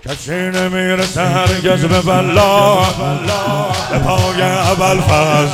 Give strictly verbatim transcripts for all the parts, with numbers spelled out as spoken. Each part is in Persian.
کسی نمیرسه هرگز به بلا به پای ابوالفضل.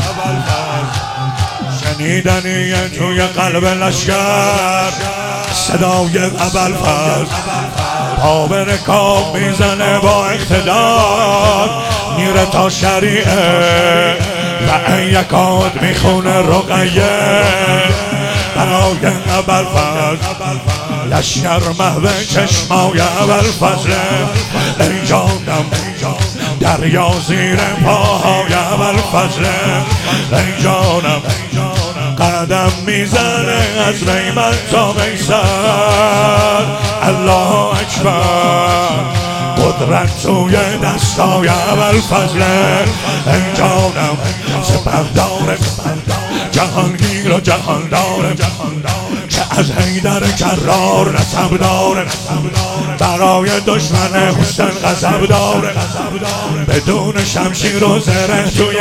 شنیدنیه توی قلب لشکر صدای ابوالفضل، پا به رکاب میزنه با اقتدار، میره تا شریعه و این یکاد میخونه رقیه برای ابوالفضل. لشکر محو چشمای ابوالفضل، ای جانم دریا زیر پاهای ابوالفضل، ای جانم قدم میزنه از میمن تا میسر. الله اکبر، قدرت توی دستای ابوالفضل، ای جانم سپهدار جهانگیر و جهاندار، که از حیدر کرار نسب داره، برای دشمن حسین غضب داره، بدون شمشیر و زره توی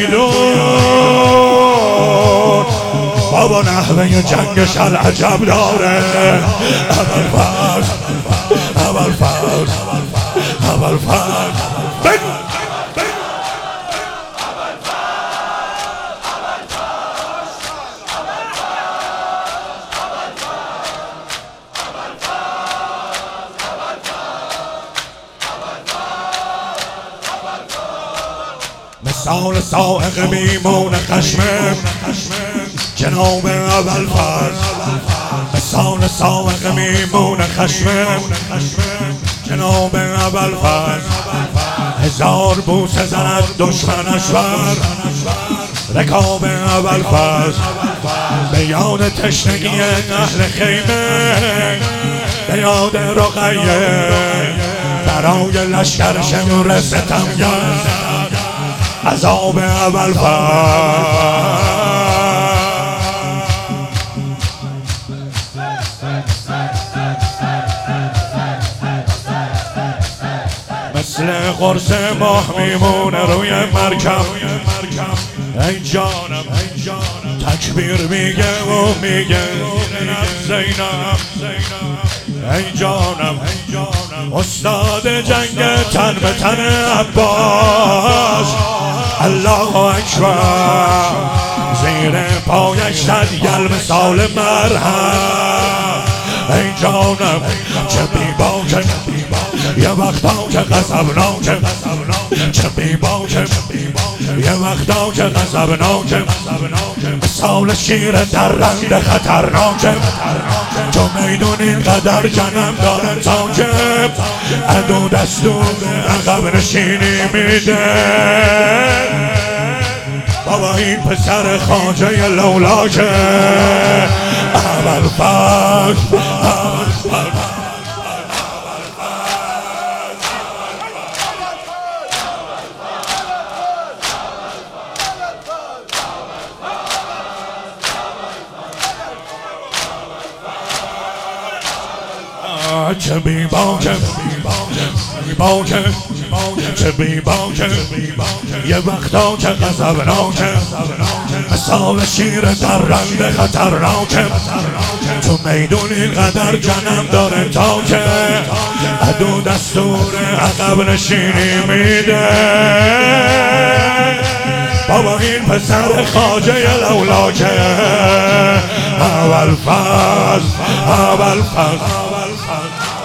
میدون بابا نحوه جنگش العجب داره. ابوالفضل ابوالفضل ابوالفضل بگو مثال سائق میمون خشمه جناب ابوالفضل، مثال سائق میمون خشمه جناب ابوالفضل. هزار بوسه زند دشمنش بر رکاب ابوالفضل، به یاد تشنگی اهل خیمه، به یاد رقیه، برای لشکر شمر ستمگر عذاب ابوالفضل. مثل قرص ماه میمونه روی مرکب، ای جانم تکبیر میگه و میگه زینب، ای جانم استاد جنگ تن به تن عباس. الله اکبر، زیر پایش زد یل مثال مرهم، ای جانم چه بیباکه یه وقتا که غضبناکه، چه بیباکه یه وقتا که غضبناکه، مثال شیر در رند خطرناکه. تو میدون اینقدر جنم داره تا که عدو دستور عقب نشینی میده. بابا این پسر خواجه لولاکه ابوالفضل. چه بیباکه بیباکه چه بیباکه یه وقتا که غضبناکه، مثال شیر در رند خطرناکه. تو میدون اینقدر جنم داره تا که عدو دستور عقب نشینی میده. بابا این پسر خواجه لولاکه ابوالفضل ابوالفضل.